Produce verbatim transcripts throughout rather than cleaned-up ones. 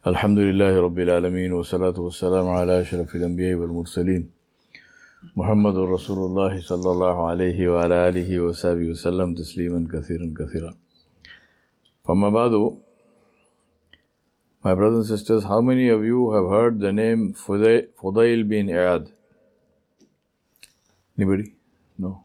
Alhamdulillahi Rabbil Alameen wa salatu wa salam ala ashrafil anbiya wal mursaleen Muhammadur Rasulullah sallallahu alayhi wa ala alihi wa sahbihi wa sallam tasliman kathiran kathira. Amma ba'du, my brothers and sisters, how many of you have heard the name Fudayl bin Iyad? Anybody? No.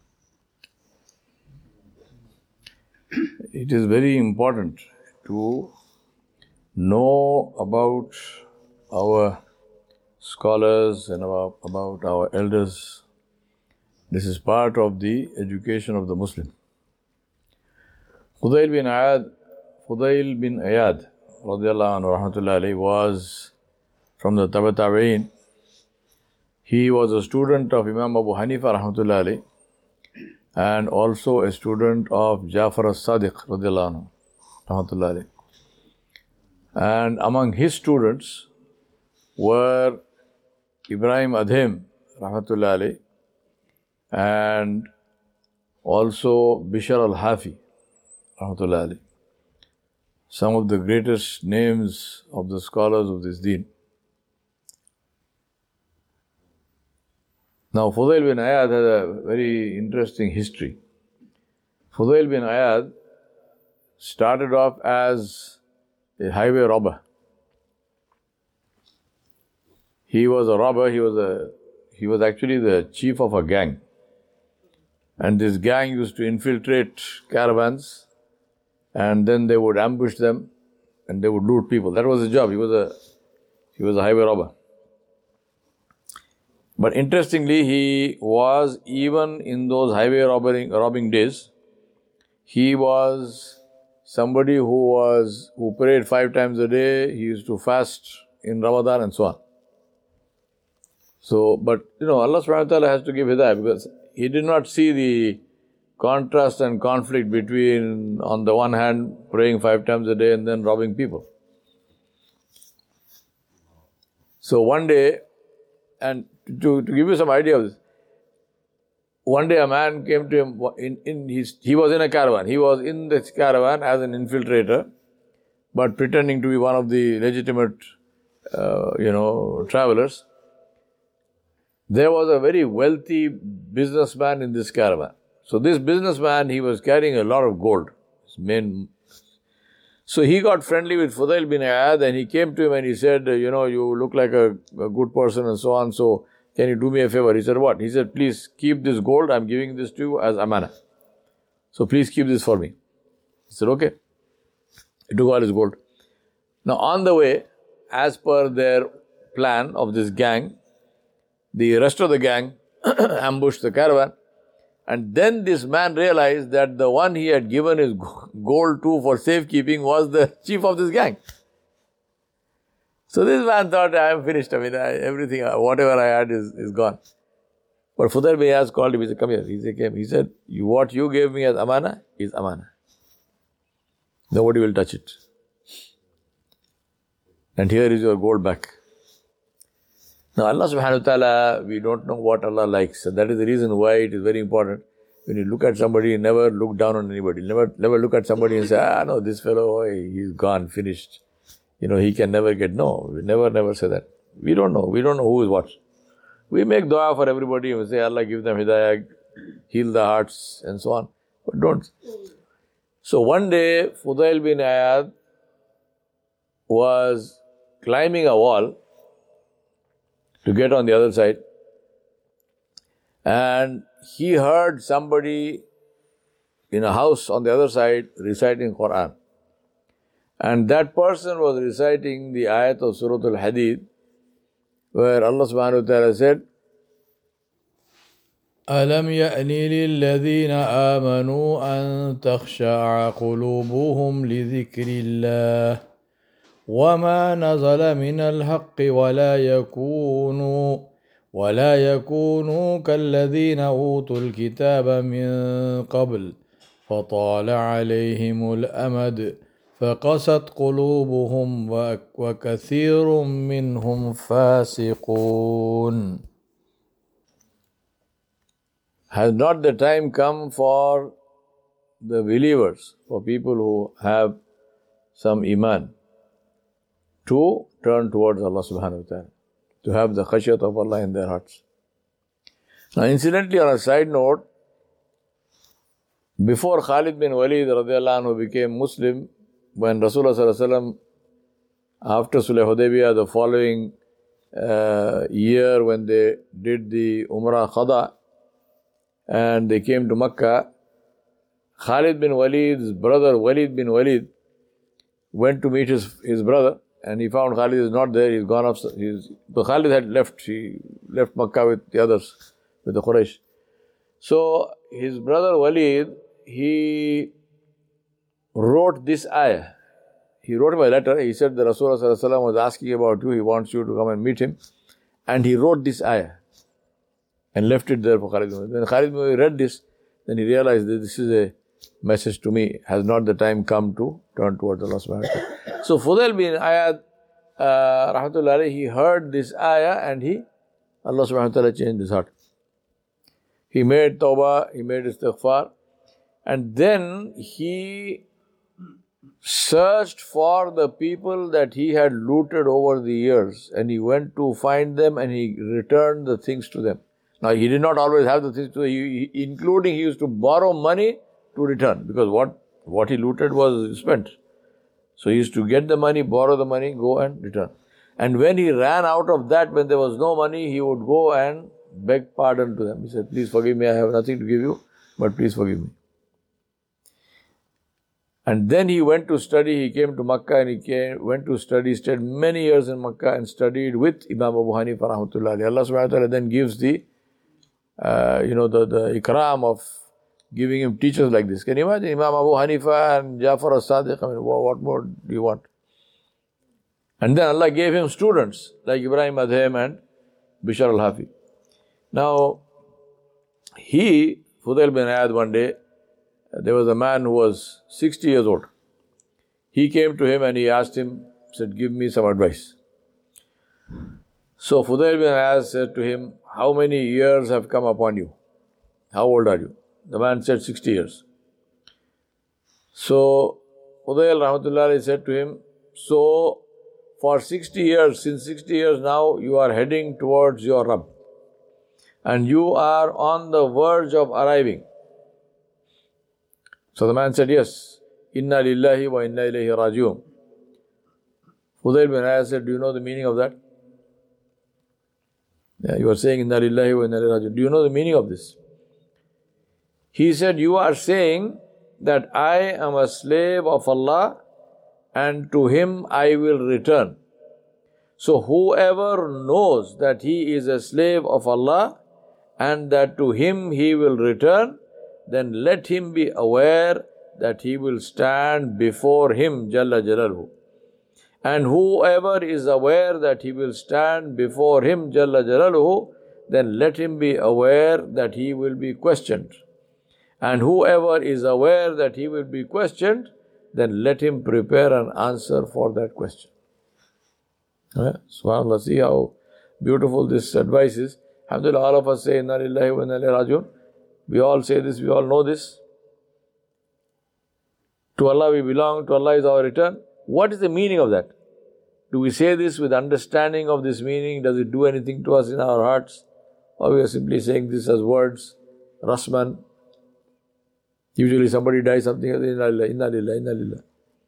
It is very important to know about our scholars and about, about our elders. This is part of the education of the Muslim. Fudayl bin Iyad, Fudayl bin Iyad radiallahu anhu rahmatullahi alayhi was from the Tabi' Tabi'in. He was a student of Imam Abu Hanifa rahmatullahi alayhi and also a student of Ja'far as-Sadiq radiallahu anhu rahmatullahi alayhi. And among his students were Ibrahim Adhem, rahmatullahi alayhi, and also Bishr al-Hafi, rahmatullahi alayhi. Some of the greatest names of the scholars of this deen. Now, Fudayl bin Iyad has a very interesting history. Fudayl bin Iyad started off as a highway robber. He was a robber, he was a he was actually the chief of a gang. And this gang used to infiltrate caravans and then they would ambush them and they would loot people. That was his job. He was a he was a highway robber. But interestingly, he was, even in those highway robbing robbing days, he was somebody who was, who prayed five times a day. He used to fast in Ramadan and so on. So, but you know, Allah subhanahu wa ta'ala has to give hidayah, because he did not see the contrast and conflict between, on the one hand, praying five times a day and then robbing people. So one day, and to, to give you some idea of this, one day a man came to him, in, in his, he was in a caravan. He was in this caravan as an infiltrator, but pretending to be one of the legitimate, uh, you know, travelers. There was a very wealthy businessman in this caravan. So this businessman, he was carrying a lot of gold. His main. So he got friendly with Fudayl bin Iyad and he came to him and he said, you know, you look like a, a good person and so on, so can you do me a favor? He said, what? He said, please keep this gold. I'm giving this to you as amana. So please keep this for me. He said, okay. He took all his gold. Now on the way, as per their plan of this gang, the rest of the gang ambushed the caravan. And then this man realized that the one he had given his gold to for safekeeping was the chief of this gang. So this man thought, I am finished. I mean, I, everything, whatever I had is, is gone. But Fudayl bin Iyad called him. He said, come here. He said, came. He said, you, what you gave me as amana is amana. Nobody will touch it. And here is your gold back. Now Allah subhanahu wa ta'ala, we don't know what Allah likes. And that is the reason why it is very important. When you look at somebody, never look down on anybody. Never never look at somebody and say, ah no, this fellow, oh, he's gone, finished. You know, he can never get, no. We never, never say that. We don't know. We don't know who is what. We make dua for everybody and we say, Allah give them hidayah, heal the hearts and so on. But don't. So one day, Fudayl bin Iyad was climbing a wall to get on the other side. And he heard somebody in a house on the other side reciting Quran. And that person was reciting the ayat of Surah Al-Hadid, where Allah subhanahu wa ta'ala said, أَلَمْ يَأْنِ لِلَّذِينَ آمَنُوا أَن تَخْشَعَ قُلُوبُهُمْ لِذِكْرِ اللَّهِ وَمَا نَزَلَ مِنَ الْحَقِّ وَلَا يَكُونُوا وَلَا يَكُونُوا كَالَّذِينَ أُوتُوا الْكِتَابَ مِنْ قَبْلِ فَطَالَ عَلَيْهِمُ الْأَمَدُ فَقَسَتْ قُلُوبُهُمْ وَكَثِيرٌ مِّنْهُمْ فَاسِقُونَ. Has not the time come for the believers, for people who have some iman, to turn towards Allah subhanahu wa ta'ala, to have the khashyat of Allah in their hearts. Now, incidentally, on a side note, before Khalid bin Walid radiallahu anhu became Muslim, when Rasulullah sallallahu alaihi wasallam, after Sulh Hudaybiyah, the following uh, year when they did the Umrah Qada and they came to Makkah, Khalid bin Walid's brother Walid bin Walid went to meet his, his brother, and he found Khalid is not there. He's gone up. He's, but Khalid had left. He left Makkah with the others, with the Quraysh. So his brother Walid, he wrote this ayah. He wrote him a letter. He said the Rasulullah sallallahu alaihi wasallam was asking about you. He wants you to come and meet him. And he wrote this ayah and left it there for Khalid bin Walid. When Khalid bin Walid read this, then he realized that this is a message to me. Has not the time come to turn towards Allah subhanahu wa ta'ala? So Fudail bin Iyad, uh, rahmatullahi alayhi, he heard this ayah and he, Allah subhanahu wa ta'ala changed his heart. He made tawbah, he made istighfar, and then he searched for the people that he had looted over the years, and he went to find them and he returned the things to them. Now, he did not always have the things to he, he, including he used to borrow money to return, because what, what he looted was spent. So he used to get the money, borrow the money, go and return. And when he ran out of that, when there was no money, he would go and beg pardon to them. He said, please forgive me, I have nothing to give you, but please forgive me. And then he went to study, he came to Makkah and he came, went to study, stayed many years in Makkah and studied with Imam Abu Hanifa rahmatullahi. Allah subhanahu wa ta'ala then gives the, uh, you know, the, the ikram of giving him teachers like this. Can you imagine Imam Abu Hanifa and Jafar as-Sadiq? I mean, what more do you want? And then Allah gave him students like Ibrahim Adhem and Bishr al-Hafi. Now, he, Fudail bin Iyad, one day, there was a man who was sixty years old. He came to him and he asked him, said, give me some advice. So Fudail bin Iyad said to him, how many years have come upon you? How old are you? The man said, sixty years. So Fudail rahmatullahi said to him, so for sixty years, since sixty years now, you are heading towards your Rabb. And you are on the verge of arriving. So the man said, yes, Inna lillahi wa inna ilayhi rajiun. Fudail bin Iyad said, do you know the meaning of that? Yeah, you are saying Inna lillahi wa inna ilayhi rajiun. Do you know the meaning of this? He said, you are saying that I am a slave of Allah and to Him I will return. So whoever knows that he is a slave of Allah and that to Him he will return, then let him be aware that he will stand before Him, Jalla Jalaluhu. And whoever is aware that he will stand before Him, Jalla Jalaluhu, then let him be aware that he will be questioned. And whoever is aware that he will be questioned, then let him prepare an answer for that question. Yeah? SubhanAllah, see how beautiful this advice is. Alhamdulillah, all of us say, Inna lillahi wa inna ilayhi rajiun. We all say this, we all know this. To Allah we belong, to Allah is our return. What is the meaning of that? Do we say this with understanding of this meaning? Does it do anything to us in our hearts? Or we are simply saying this as words, Rasman? Usually somebody dies, something else, Inna lillahi, Inna lillahi, Inna lillahi.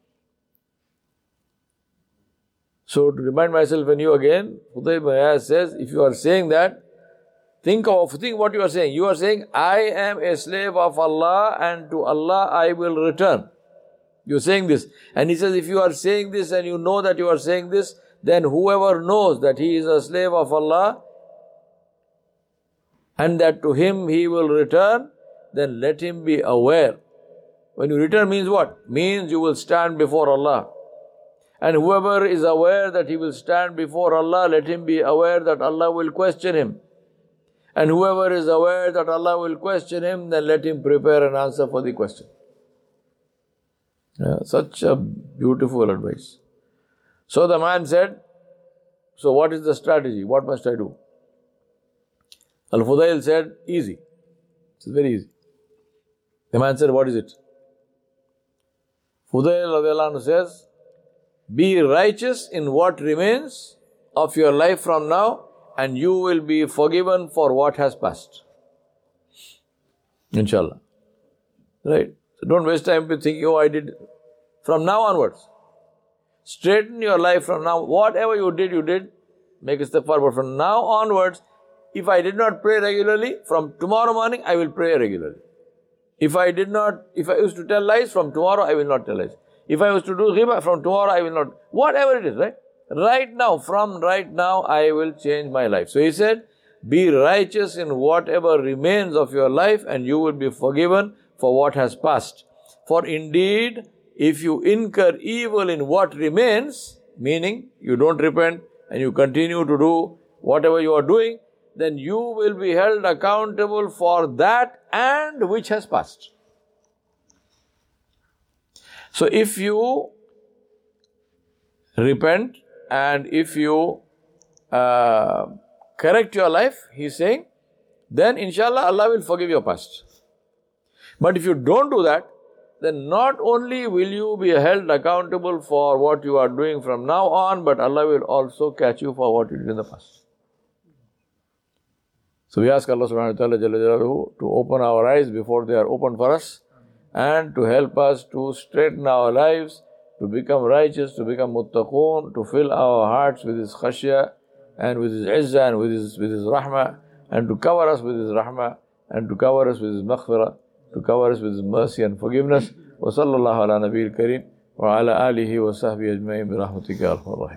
So to remind myself and you again, Fudail bin Iyad says, if you are saying that, think of think what you are saying. You are saying, I am a slave of Allah and to Allah I will return. You are saying this. And he says, if you are saying this and you know that you are saying this, then whoever knows that he is a slave of Allah and that to Him he will return, then let him be aware. When you return means what? Means you will stand before Allah. And whoever is aware that he will stand before Allah, let him be aware that Allah will question him. And whoever is aware that Allah will question him, then let him prepare an answer for the question. Yeah, such a beautiful advice. So the man said, so what is the strategy? What must I do? Al-Fudail said, easy. It's very easy. The man said, what is it? Fudail radiallahu anhu says, Be righteous in what remains of your life from now, and you will be forgiven for what has passed. Inshallah. Right? So don't waste time with thinking, oh, I did. From now onwards, straighten your life from now. Whatever you did, you did. Make a step forward. But from now onwards, if I did not pray regularly, from tomorrow morning, I will pray regularly. If I did not, if I used to tell lies, from tomorrow, I will not tell lies. If I was to do ghibah, from tomorrow, I will not. Whatever it is, right? Right now, from right now, I will change my life. So he said, be righteous in whatever remains of your life, and you will be forgiven for what has passed. For indeed, if you incur evil in what remains, meaning you don't repent and you continue to do whatever you are doing, then you will be held accountable for that and which has passed. So if you repent and if you uh, correct your life, he is saying, then inshallah Allah will forgive your past. But if you don't do that, then not only will you be held accountable for what you are doing from now on, but Allah will also catch you for what you did in the past. So we ask Allah subhanahu wa ta'ala Jalla Jalaluhu to open our eyes before they are opened for us, and to help us to straighten our lives, to become righteous, to become muttaqoon, to fill our hearts with His khashya and with His izzah and with His, with His rahmah, and to cover us with His rahmah, and to cover us with His maghfirah, to cover us with His mercy and forgiveness. Wa sallallahu ala nabiyil kareem wa ala alihi wa sahbihi ajma'in bi rahmatika ya arhamar rahimin.